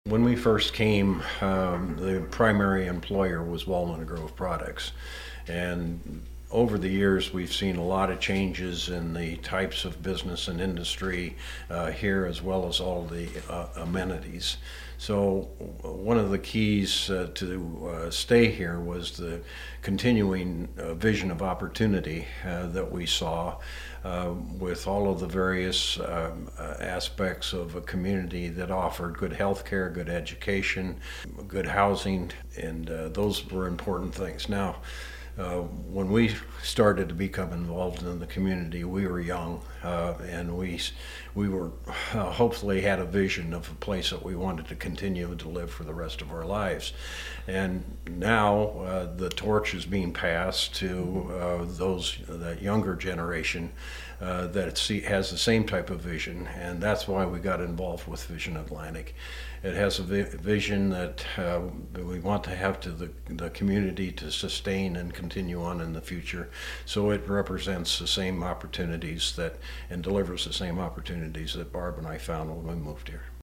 When we first came, the primary employer was Walnut Grove Products. And over the years, we've seen a lot of changes in the types of business and industry here, as well as all the amenities. So, one of the keys to stay here was the continuing vision of opportunity that we saw with all of the various aspects of a community that offered good health care, good education, good housing, and those were important things. Now, when we started to become involved in the community, we were young, and we were hopefully had a vision of a place that we wanted to continue to live for the rest of our lives. And now the torch is being passed to that younger generation has the same type of vision, and that's why we got involved with Vision Atlantic. It has a vision that we want to have to the community to sustain and continue on in the future. So it represents the same opportunities and delivers the same opportunities that Barb and I found when we moved here.